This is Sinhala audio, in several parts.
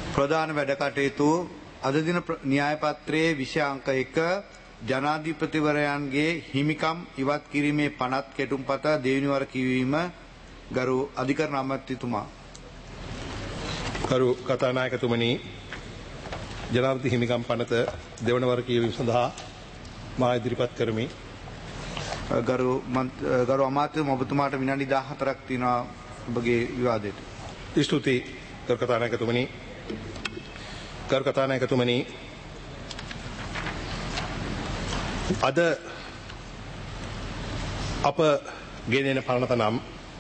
ප්‍රධාන වැඩ කටයුතු අද දින න්‍යාය පත්‍රයේ විෂය අංක 1 ජනාධිපතිවරයන්ගේ හිමිකම් ඉවත් කිරීමේ පනත් කෙටුම්පත දෙවෙනි වර කියවීම ගරු අධිකරණ අමාත්‍යතුමා. ගරු කතානායකතුමනි, ජනාධිපති හිමිකම් පනත දෙවන වර කියවීම සඳහා මා ඉදිරිපත් කරමි. ගරු අමාත්‍යතුමා, ඔබතුමාට විනාඩි 14ක් තියෙනවා ඔබගේ විවාදයට. ස්තුතියි ගරු කතානායකතුමනි. ගරු කතානායකතුමනි, අද අප ගෙනෙන පනත නම්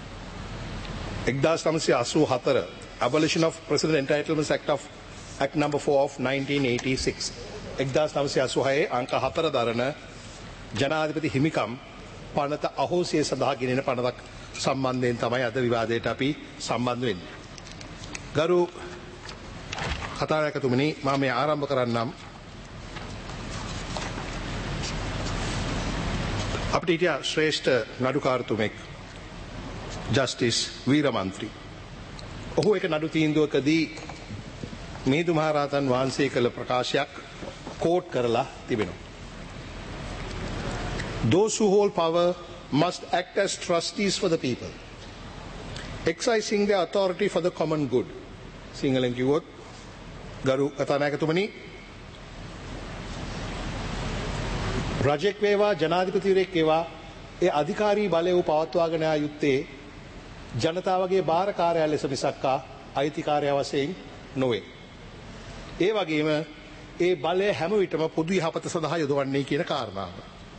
1984 Abolition of President Entitlements Act number 4 of 1986 1986 අංක 4 දරන ජනාධිපති හිමිකම් පනත අහෝසිය සඳහා ගෙනෙන පනතක් සම්බන්ධයෙන් තමයි අද විවාදයට අපි සම්බන්ධ වෙන්නේ. ගරු කතානායකතුමනි, මම මේ ආරම්භ කරන්නම්. අපිට හිටියා ශ්‍රේෂ්ඨ නඩුකාරතුමෙක් ජස්ටිස් වීරමන්ත්‍රී. ඔහු එක නඩු තීන්දුවකදී මිහිඳු මහරහතන් වහන්සේ කළ ප්‍රකාශයක් කෝට් කරලා තිබෙනවා. Those who hold power must act as trustees for the people, exercising their authority for the common good. සිංහලෙන් කිව්වොත්, ගරු කතානායකතුමනි, රජෙක් වේවා ජනාධිපතිවරයෙක් වේවා ඒ අධිකාරී බලය වූ පවත්වාගෙන යා යුත්තේ ජනතාවගේ බාරකාරයා ලෙස මිසක්කා අයිතිකාරයා වශයෙන් නොවේ. ඒ වගේම ඒ බලය හැම විටම පොදු යහපත සඳහා යොදවන්නේ කියන කාරණාව.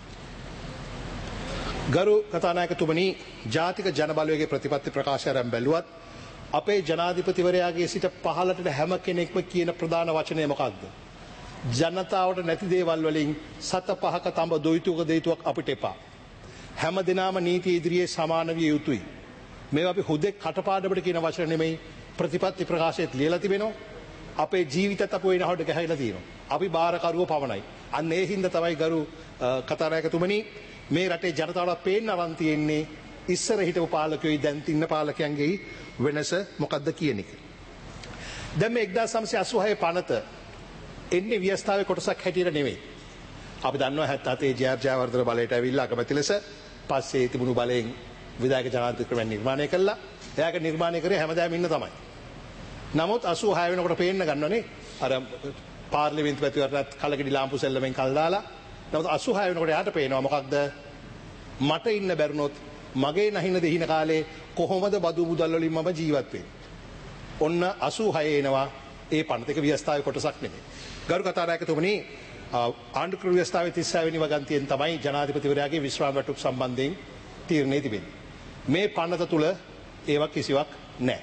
ගරු කතානායකතුමනි, ජාතික ජන බලවේගයේ ප්‍රතිපත්ති ප්‍රකාශයෙන් බැලුවත් අපේ ජනාධිපතිවරයාගේ සිට පහළට හැම කෙනෙක්ම කියන ප්‍රධාන වචනය මොකක්ද? ජනතාවට නැති දේවල් වලින් සත පහක තඹ දොයිතුක දෙයිතුවක් අපිට එපා. හැම දිනම නීතිය ඉදිරියේ සමාන විය යුතුයි. මේවා අපි හුදෙක් කටපාඩමට කියන වචන නෙමෙයි, ප්‍රතිපත්ති ප්‍රකාශයේත් ලියලා තිබෙනවා. අපේ ජීවිතත් අප වෙනහොඩ ගහලා තියෙනවා. අපි බාරකරුවෝ පමණයි. අන්න ඒ හින්දා තමයි ගරු කතානායකතුමනි, මේ රටේ ජනතාවට පේන්න අරන් තියෙන්නේ ඉස්සර හිටපු පාලකයෝයි දැන් ඉන්න පාලකයන්ගේ වෙනස මොකක්ද කියන එක. දැන් මේ 1986 පනත එන්නේ ව්‍යවස්ථාවේ කොටසක් හැටියට නෙමෙයි. අපි දන්නවා 77 ජයවර්ධන බලයට ඇවිල්ලා අගමැති ලෙස පස්සේ තිබුණු බලයෙන් විධායක ජනාධිපති ක්‍රමය නිර්මාණය කළා. එයාක නිර්මාණය කරේ හැමදාම ඉන්න තමයි. නමුත් 86 වෙනකොට පේන්න ගන්නවනේ අර පාර්ලිමේන්තු පැතිවරණත් කලකිරි ලාම්පු සෙල්ලමෙන් කල් දාලා. නමුත් 86 වෙනකොට යාට පේනවා මොකක්ද? මට ඉන්න බැරුණොත් මගේ නැහින දෙහින කාලේ කොහොමද බදු මුදල් වලින් මම ජීවත් වෙන්නේ? ඔන්න 86 එනවා. ඒ පනතක ව්‍යවස්ථාවේ කොටසක් නෙමෙයි. ගරු කතානායකතුමනි, ආණ්ඩුක්‍රම ව්‍යවස්ථාවේ 36 වෙනි වගන්තියෙන් තමයි ජනාධිපතිවරයාගේ විශ්‍රාම වැටුප් සම්බන්ධයෙන් තීරණය තිබෙන්නේ. මේ පනත තුල ඒවා කිසිවක් නැහැ.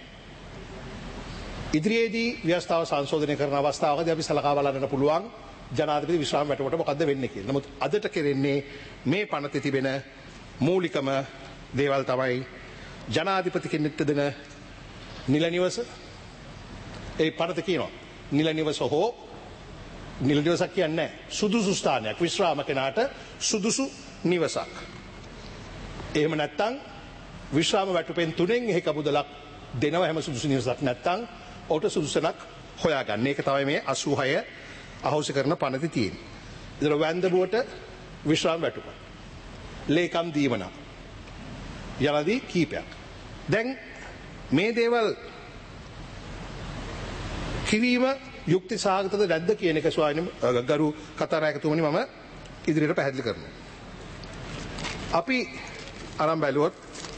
ඉදිරියේදී ව්‍යවස්ථාව සංශෝධනය කරන අවස්ථාවකදී අපි සලකා බලන්න පුළුවන් ජනාධිපති විශ්‍රාම වැටුපට මොකද්ද වෙන්නේ කියලා. නමුත් අදට කෙරෙන්නේ මේ පනතේ තිබෙන මූලිකම දේවල් තමයි ජනාධිපති කෙනෙක්ට දෙන නිල නිවස. ඒ පනත කියනවා නිල නිවස හෝ නිල නිවසක් කියන්නේ සුදුසු ස්ථානයක්, විශ්‍රාම කෙනාට සුදුසු නිවසක්. එහෙම නැත්නම් විශ්‍රාම වැටුපෙන් 3න් එකක මුදලක් දෙනවා. හැම සුදුසු නිවසක් නැත්නම් ඔහුට සුදුසුනක් හොයාගන්න. ඒක තමයි මේ 86 අහෝසි කරන පනතේ තියෙන්නේ. ඉතින් වැන්දබුවට විශ්‍රාම වැටුප, ලේකම් දීවනා යලාදී කීපයක්. දැන් මේ දේවල් කිවීම යුක්ති සහගතද නැද්ද කියන එක ස්වාමීන් ගරු කතානායකතුමනි මම ඉදිරියට පැහැදිලි කරනවා. අපි අරන් බැලුවොත්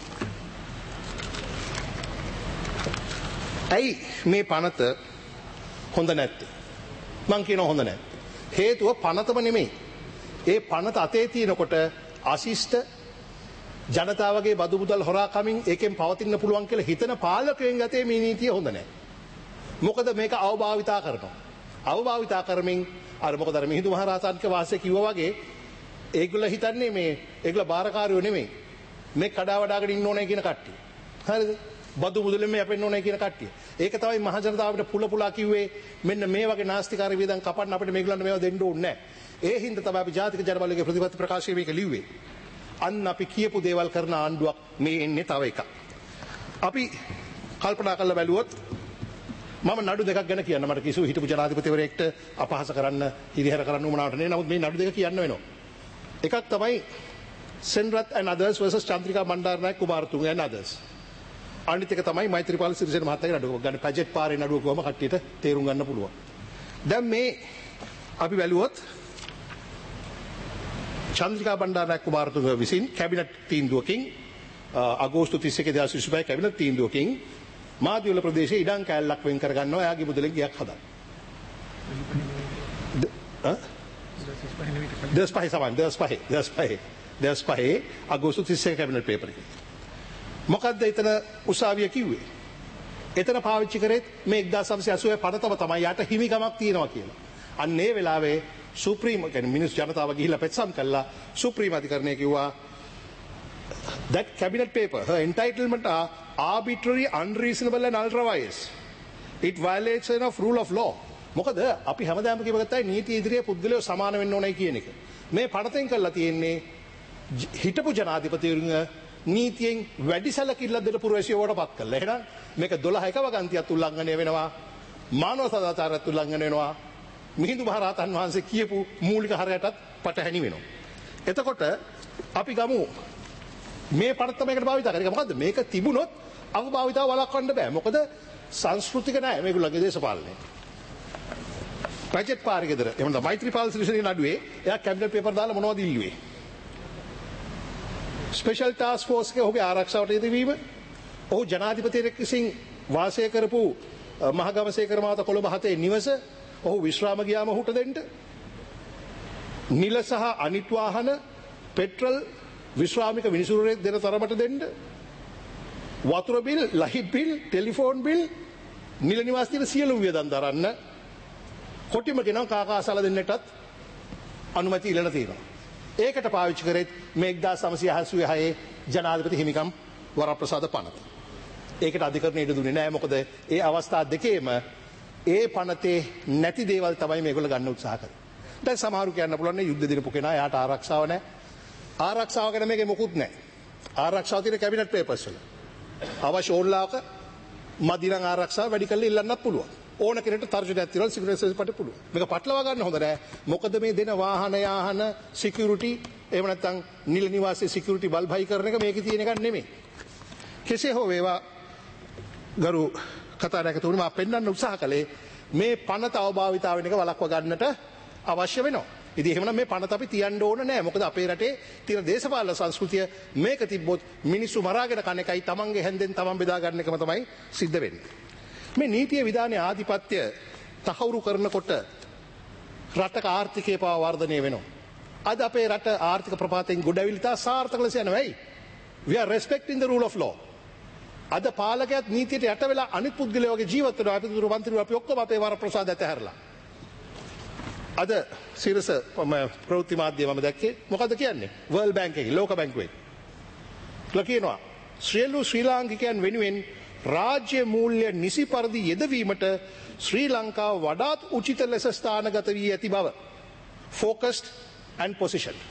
ඇයි මේ පනත හොඳ නැත්තේ? මං කියනවා හොඳ නැහැ. හේතුව පනතම නෙමෙයි. ඒ පනත අතේ තියෙනකොට අශිෂ්ට ජනතාවගේ බදු මුදල් හොරා කමින් ඒකෙන් පවතින්න පුළුවන් කියලා හිතන පාලකයන් ගතේ මේ නීතිය හොඳ නැහැ. මොකද මේක අවභාවිතා කරනවා. අවභාවිතා කරමින් අර මොකද අර මිහිඳු මහරහතන්ගේ වාසය කිව්වා වගේ ඒගොල්ලෝ හිතන්නේ මේ ඒගොල්ලෝ බාරකාරයෝ නෙමෙයි. මේ කඩා වඩාගෙන ඉන්න ඕනේ කියන කට්ටිය. හරිද? බදු මුදලෙන් මේ අපෙන්න ඕනේ කියන කට්ටිය. ඒක තමයි මහ ජනතාවට පුලා කිව්වේ මෙන්න මේ වගේ නාස්තිකාර වියදම් කපන්න අපිට මේගොල්ලන්ට මේවා දෙන්න ඕනේ නැහැ. ඒ හින්දා තමයි අපි ජාතික ජන බලවේගයේ ප්‍රතිපත්ති ප්‍රකාශයේ මේක ලිව්වේ. අන්න අපි කියපු දේවල් කරන ආණ්ඩුවක් මේ එන්නේ තව එකක්. අපි කල්පනා කරලා බැලුවොත් මම නඩු දෙකක් ගැන කියන්න මට කිසිම හිටපු ජනාධිපතිවරයෙක්ට අපහාස කරන්න හිරිහැර කරන්න උවමනාවට නෙවෙයි. නමුත් මේ නඩු දෙක කියන්න වෙනවා. එකක් තමයි Senrath and others versus Chandrika Bandaranaike Kumaratunga and others. අනිත් එක තමයි මෛත්‍රීපාල සිරිසේන මහත්තයාගේ නඩුව. ගන්න බජට් පාරේ නඩුව කොහොම කට්ටියට තේරුම් ගන්න පුළුවන්. දැන් මේ අපි බැලුවොත් චන්ද්‍රිකා බණ්ඩාරනායක කුමාරතුංග විසින් කැබිනට් තීන්දුවකින් අගෝස්තු 31 2025 කැබිනට් තීන්දුවකින් මාදිවල ප්‍රදේශයේ ඉඩම් කෑල්ලක් වෙන් කර ගන්නවා එයාගේ මුදලෙන් ගියක් හදන්න. දස් පහේ අගෝස්තු 31 කැබිනට් පේපර් එකේ. මොකද්ද එතන උසාවිය කිව්වේ? එතන පාවිච්චි කරේ මේ 1980 පනතම තමයි යට හිමිකමක් තියෙනවා කියලා. අන්න ඒ වෙලාවේ සුප්‍රීම කියන්නේ මිනිස් ජනතාව ගිහිල්ලා පෙත්සම් කළා සුප්‍රීම අධිකරණය කිව්වා that cabinet paper her entitlement are arbitrary unreasonable and ultra vires it violates of rule of law. මොකද අපි හැමදාම කියවගත්තයි නීති ඉදිරියේ පුද්ගලයෝ සමාන වෙන්න ඕනයි කියන එක. මේ පනතෙන් කළා තියෙන්නේ හිටපු ජනාධිපතිවරුන් නීතියෙන් වැඩි සැලකිල්ලක් දෙන්න පුරවැසියවට පත් කළා. එහෙනම් මේක 12ක වගන්තියත් උල්ලංඝනය වෙනවා. මානව සදාචාරයත් උල්ලංඝනය වෙනවා. මිහිඳු මහරහතන් වහන්සේ කියපු මූලික හරයටත් පටහැනි වෙනවා. එතකොට අපි ගමු මේ පනත මේකට භාවිත කරන්නේ මොකද්ද? මේක තිබුණොත් අවභාවිතාව වළක්වන්න බෑ. මොකද සංස්කෘතික නෑ මේගොල්ලන්ගේ දේශපාලනය. බජට් පාරේ ගෙදර එහෙනම් මෛත්‍රීපාල සිරිසේන නඩුවේ එයා කැබිනට් පේපර් දාලා මොනවද ඉල්ලුවේ? ස්පෙෂල් ටාස්ක් ෆෝස් එකේ ඔහුගේ ආරක්ෂාවට යෙදවීම, ඔහු ජනාධිපතියෙක් විසින් වාසය කරපු මහගමසේකර මාත කොළඹ 7 නිවස ඔහු විශ්‍රාම ගියාම ඔහුට දෙන්න, නිල සහ අනිත් වාහන පෙට්‍රල් විශ්‍රාමික විනිසුරුවෙක් දෙන තරමට දෙන්න, වතුර bill, light bill, telephone bill, නිල නිවාස තියෙන සියලුම වියදම් දරන්න කොටිම කෙනා කාකාසල දෙන්නටත් අනුමැති ඉල්ලලා තියෙනවා. ඒකට පාවිච්චි කරෙත් මේ 1986 ජනාධිපති හිමිකම් වරප්‍රසාද පනත. ඒකට අධිකරණය ඉඩ දුන්නේ නැහැ. මොකද ඒ අවස්ථා දෙකේම ඒ පනතේ නැති දේවල් තමයි මේගොල්ලෝ ගන්න උත්සාහ කරන්නේ. දැන් සමහරු කියන්න පුළුවන් නේ යුද්ධ දිනපු කෙනා යාට ආරක්ෂාව නැහැ. ආරක්ෂාව ගැන මේකේ මොකුත් නැහැ. ආරක්ෂාව තියෙන කැබිනට් පේපර්ස් වල. අවශ්‍ය ඕන්ලාක මදිනම් ආරක්ෂාව වැඩි කරලා ඉල්ලන්නත් පුළුවන්. ඕන කෙනෙක්ට තර්ජනයක් තියනවා සිකියුරිටි සර්විස් පට පුළුවන්. මේක පටලවා ගන්න හොඳ නැහැ. මොකද මේ දෙන වාහන යාහන සිකියුරිටි එහෙම නැත්නම් නිල නිවාසයේ සිකියුරිටි බල්බයි කරන එක මේකේ තියෙන එකක් නෙමෙයි. කෙසේ හෝ වේවා ගරු කතානායකතුමනි මම පෙන්වන්න උත්සාහ කළේ මේ පනත අවභාවිතාව වෙන එක වළක්වා ගන්නට අවශ්‍ය වෙනවා. ඉතින් එහෙමනම් මේ පනත අපි තියන්න ඕන නෑ. මොකද අපේ රටේ තියෙන දේශපාලන සංස්කෘතිය මේක තිබ්බොත් මිනිස්සු මරාගෙන කන එකයි තමන්ගේ හැන්දෙන් තමන් බෙදා ගන්න එකම තමයි සිද්ධ වෙන්නේ. මේ නීතිය විධානයේ ආධිපත්‍ය තහවුරු කරනකොට රටක ආර්ථිකය පවා වර්ධනය වෙනවා. අද අපේ රට ආර්ථික ප්‍රපාතයෙන් ගොඩවිලි තා සාර්ථක ලෙස යනවා. ඇයි? We are respecting the rule of law. අද පාලකයාත් නීතියට යට වෙලා අනිත් පුද්ගලයාගේ ජීවිත වල අපි දුරු මන්ත්‍රීවරු අපි ඔක්කොම අපේ වරප්‍රසාද ඇතහැරලා. අද සිරස ප්‍රවෘත්ති මාධ්‍යය මම දැක්කේ මොකද්ද කියන්නේ? World Bank එකේ ලෝක බැංකුවේ. කියනවා ශ්‍රී ලාංකිකයන් වෙනුවෙන් රාජ්‍ය මූල්‍ය නිසි පරිදි යෙදවීමට ශ්‍රී ලංකාව වඩාත් උචිත ලෙස ස්ථානගත වී ඇති බව. Focused and positioned.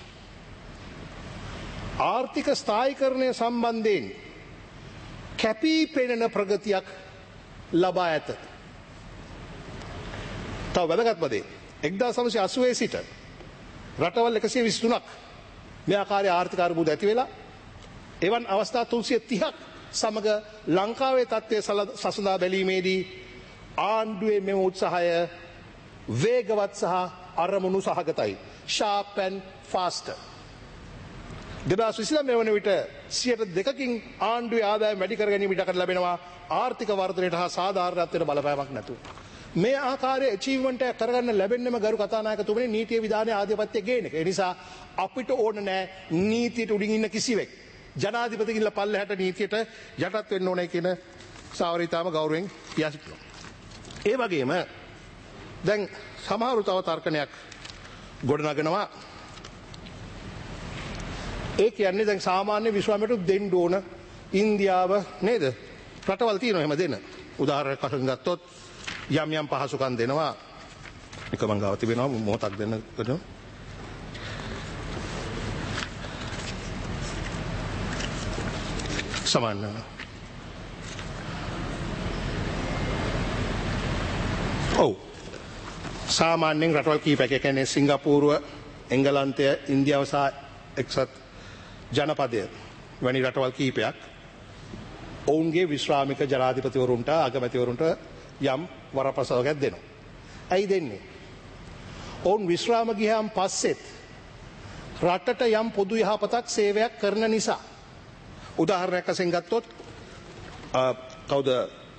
ආර්ථික ස්ථායීකරණය සම්බන්ධයෙන් කැපී පෙනෙන ප්‍රගතියක් ලබා ඇත. තව වැදගත්ම දේ 1980 සිට රටවල් 123ක් මේ ආකාරයේ ආර්ථික අර්බුද ඇති වෙලා එවන් අවස්ථා 330ක් සමග ලංකාවේ තත්ත්වය සසඳා බැලීමේදී ආණ්ඩුවේ මෙම උත්සාහය වේගවත් සහ අරමුණු සහගතයි. Sharp and faster. 2029 වන විට 2%කින් ආණ්ඩුවේ ආදායම වැඩි කර ගැනීම ඉඩකඩ ලැබෙනවා ආර්ථික වර්ධනයට හා සාධාරණත්වයට බලපෑමක් නැතුව. මේ ආකාරයේ අචීව්මන්ට් එක කරගන්න ලැබෙන්නම ගරු කතානායකතුමනි නීතිය විධානයේ ආධිපත්‍ය ගේන එක. ඒ නිසා අපිට ඕන නෑ නීතියට උඩින් ඉන්න කිසිවෙක්. ජනාධිපතිගිල්ල පල්ලෙහාට නීතියට යටත් වෙන්න ඕනේ කියන සාවරිතාම ගෞරවයෙන් කියා සිටිනවා. ඒ වගේම දැන් සමහරු තව තර්කණයක් ගොඩනගනවා. ඒ කියන්නේ දැන් සාමාන්‍ය විශ්වවිද්‍යාලයට දෙන්න ඕන ඉන්දියාව නේද? රටවල් තියෙනවා එහෙම දෙන. උදාහරණයක් වශයෙන් ගත්තොත් යම් යම් පහසුකම් දෙනවා. එක මං ගාව තිබෙනවා මොහොතක් දෙන්න කරනවා. සමාන ඔව්. සාමාන්‍යයෙන් රටවල් කීපයක් ඒ කියන්නේ සිංගප්පූරුව, එංගලන්තය, ඉන්දියාව සහ එක්සත් ජනපදය වැනි රටවල් කීපයක් ඔවුන්ගේ විශ්‍රාමික ජනාධිපතිවරුන්ට අගමැතිවරුන්ට යම් වරප්‍රසාදයක් දෙනවා. ඇයි දෙන්නේ? ඔවුන් විශ්‍රාම ගියාන් පස්සෙත් රටට යම් පොදු යහපතක් සේවයක් කරන නිසා. උදාහරණයක් වශයෙන් ගත්තොත් කවුද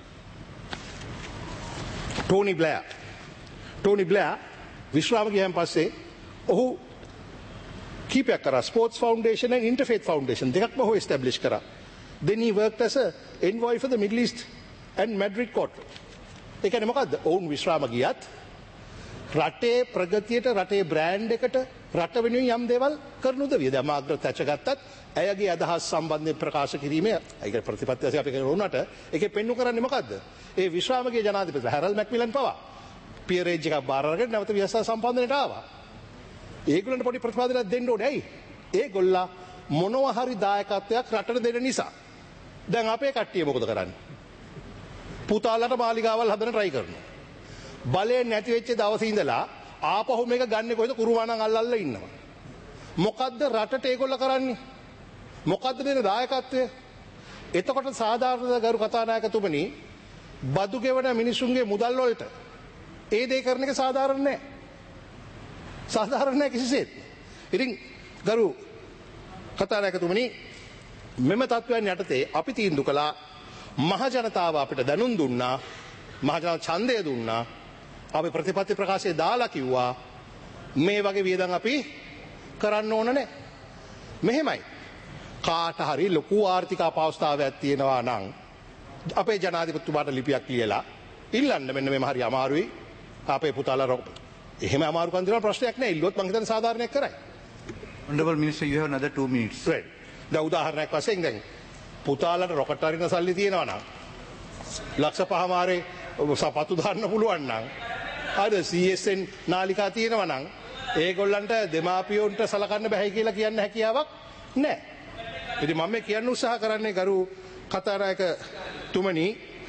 ටෝනි බ්ලෑ විශ්‍රාම ගියාන් පස්සේ ඔහු කීපයක් කරා sports foundation and interfaith foundation දෙකක්ම ඔහු එස්ටැබ්ලිෂ් කරා. Then he worked as a envoy for the Middle East and Madrid court. ඒ කියන්නේ මොකද්ද? ඔවුන් විශ්‍රාම ගියත් රටේ ප්‍රගතියට රටේ බ්‍රෑන්ඩ් එකට රට වෙනුවෙන් යම් දේවල් කරන උදවිය. දැන් මාග්‍රට් තැචර් ගත්තත් ඇයගේ අදහස් සම්බන්ධයෙන් ප්‍රකාශ කිරීමේ ඒක ප්‍රතිපත්ති වශයෙන් අපි කරන උනට ඒකේ පෙන්වු කරන්නේ මොකද්ද? ඒ විශ්‍රාමගේ ජනාධිපති හැරල්ඩ් මැක්මිලන් පවා පියරේජ් එකක් බාර අරගෙන නැවත ව්‍යවස්ථා සම්පාදනයට ආවා. ඒගොල්ලන්ට පොඩි ප්‍රතිපාදනයක් දෙන්න ඕනේ. ඇයි? ඒගොල්ලා මොනවා හරි දායකත්වයක් රටට දෙන නිසා. දැන් අපේ කට්ටිය මොකද කරන්නේ? පුතාලට මාලිගාවල් හදන්න try කරනවා. බලය නැති වෙච්ච දවසේ ඉඳලා ආපහු මේක ගන්න කොහෙද කුරුවානම් අල්ලල්ලා ඉන්නවා. මොකද්ද රටට ඒගොල්ල කරන්නේ? මොකද්ද දෙන දායකත්වය? එතකොට සාධාරණ ගරු කතානායකතුමනි බදු ගෙවන මිනිසුන්ගේ මුදල් වලට ඒ දේ කරන එක සාධාරණ නෑ. සාධාරණ නෑ කිසිසේත්. ඉතින් ගරු කතානායකතුමනි මෙම තත්ත්වයන් යටතේ අපි තීන්දුව කළා මහ ජනතාව අපිට දැනුම් දුන්නා මහ ජන ඡන්දය දුන්නා අපි ප්‍රතිපත්ති ප්‍රකාශය දාලා කිව්වා මේ වගේ වියදම් අපි කරන්න ඕන නැහැ. මෙහෙමයි කාට හරි ලොකු ආර්ථික අපහසුතාවයක් තියෙනවා නම් අපේ ජනාධිපතිතුමාට ලිපියක් ලියලා ඉල්ලන්න මෙන්න මේම හරි අමාරුයි අපේ පුතාලා එහෙම අමාරුකම් දෙන ප්‍රශ්නයක් නැහැ. ඉල්ලුවොත් මං හිතන්නේ සාධාරණයක් කරයි. Honorable Minister, you have another 2 minutes. Right. දැන් උදාහරණයක් වශයෙන් දැන් පුතාලට රොකට් අරින සල්ලි තියෙනවා නම් ලක්ෂ 5මාරේ සපත්තු දාන්න පුළුවන් නම් අර CSN නාලිකා තියෙනවා නම් ඒගොල්ලන්ට දෙමාපියොන්ට සලකන්න බෑ කියලා කියන්න හැකියාවක් නැහැ. ඉතින් මම මේ කියන්න උත්සාහ කරන්නේ ගරු කතානායක තුමනි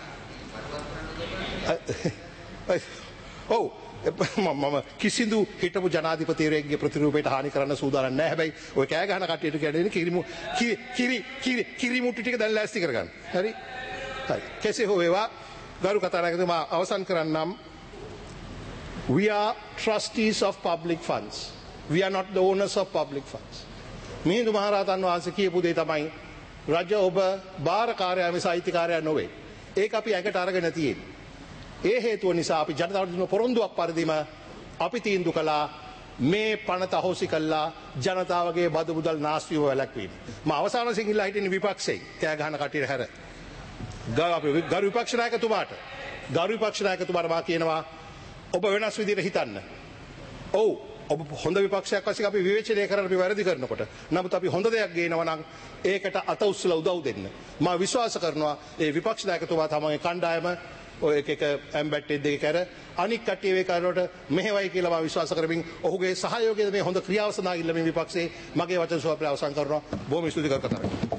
ඔව් මම කිසිදු හිටපු ජනාධිපතිවරයෙක්ගේ ප්‍රතිරූපයට හානි කරන්න සූදානම් නැහැ. හැබැයි ඔය කෑ ගහන කට්ටියට කියන්නේ කිරිමුට්ටු ටික දැන් ලෑස්ති කරගන්න. හරි? හරි. කෙසේ හෝ වේවා ගරු කතානායකතුමා අවසන් කරන්නම්. We are trustees of public funds. We are not the owners of public funds. Mihindu මහරහතන් වහන්සේ කියපු දේ තමයි රජ ඔබ බාරකාරයා මිස අයිතිකාරයා නොවේ. ඒක අපි ඇඟට අරගෙන තියෙන්නේ. ඒ හේතුව නිසා අපි ජනතාවට දුන්න පොරොන්දුවක් පරිදිම අපි තීන්දුව කළා මේ පනත අහෝසි කළා ජනතාවගේ බදු මුදල් නාස්තිව වැළැක්වීම. මම අවසාන සිංහල හිටින විපක්ෂයෙන් කෑ ගහන කටියට හැර ගරු විපක්ෂ නායකතුමාට මා කියනවා ඔබ වෙනස් විදිහට හිතන්න. ඔව් ඔබ හොඳ විපක්ෂයක් වශයෙන් අපි විවේචනය කරන්න අපි වැරදි කරනකොට. නමුත් අපි හොඳ දෙයක් ගේනවා නම් ඒකට අත උස්සලා උදව් දෙන්න. මම විශ්වාස කරනවා ඒ විපක්ෂ නායකතුමා තමයි කණ්ඩායම ඔය එක ඇම්බැට්ටේ දෙක කර අනික් කට්ටිය වේ කරනකොට මෙහෙවයි කියලා මම විශ්වාස කරමින් ඔහුගේ සහයෝගය මේ හොඳ ක්‍රියාව සඳහා ඉල්ලමින් විපක්ෂයේ මගේ වචන සුවප්‍රය අවසන් කරනවා. බොහොම ස්තුති කර කතාවක්.